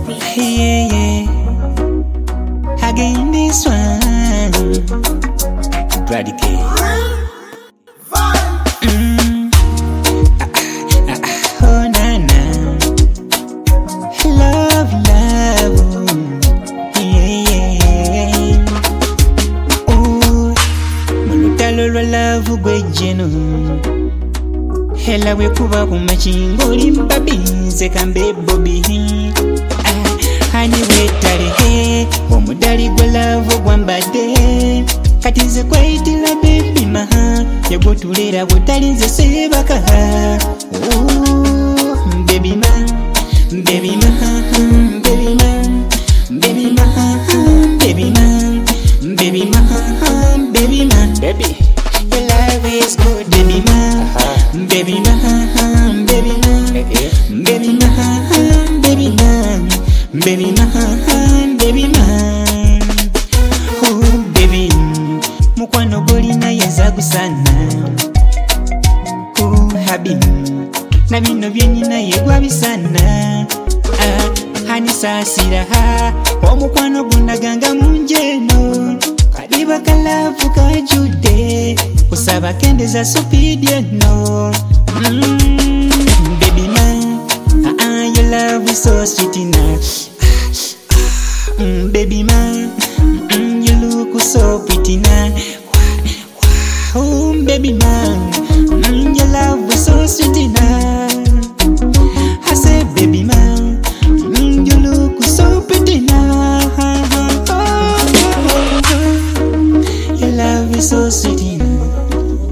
Yeah, yeah. Again this one. Bradicate. Oh na na. Love, love. Yeah, yeah. Oh, mulutalo lwa love gwejeno. Hela we kuba kumachingo limbabi nze kambe bobi. Hani wetale he omudali gwa love gwambadde kati nze kweyitira baby maha yagwotulera bwotali nze sebaka. Baby ma, baby ma, baby ma, baby ma, baby ma, baby ma, baby ma, baby your love is good baby ma, baby ma, baby ma, baby ma, baby ma, baby man, baby man. Oh baby, mukwano golina yazagusana. Oh habi, na bino byenyina yegwa bisana. Hani sasira ha, omukwano gunaganga munjeno. Kadiba kalavu kajude, kusaba kendeza supidye no. Baby man, your love is so sweet enough. Baby man, you look so pretty now. Oh, baby man, your love is so sweet enough. I said, baby man, you look so pretty now. Your love is so sweet enough.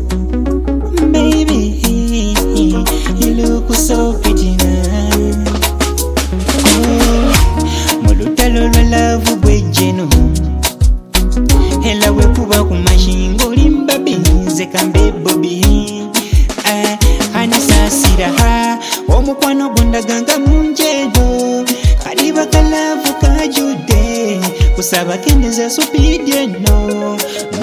Baby, you look so pretty now. Love gwejeno hela we kuba kumashingo limbabi nze kambe bobi. Hani sasira ha omukwano gundaganga munjeno kadiba kalavu kajude kusaba kendeza supidye no.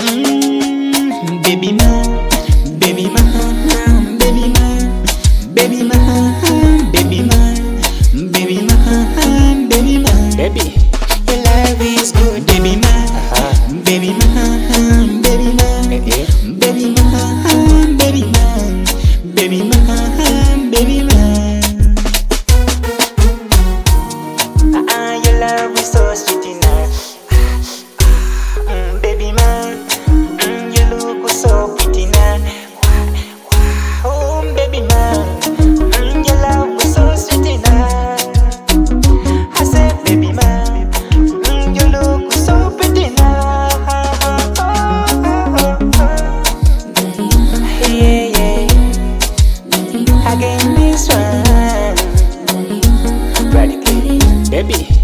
Baby ma, baby ma, baby ma, baby ma, baby ma, baby ma, baby ma, baby your love is good baby ma, baby ma, baby ma, baby ma, baby ma, baby ma, baby ma. Your love is so sweet enough. Baby ma, you look so pretty now. Oh baby ma, your love is so sweet enough. I said baby ma, you look so pretty now. Yeah, yeah. Again this one. Bradicate, baby.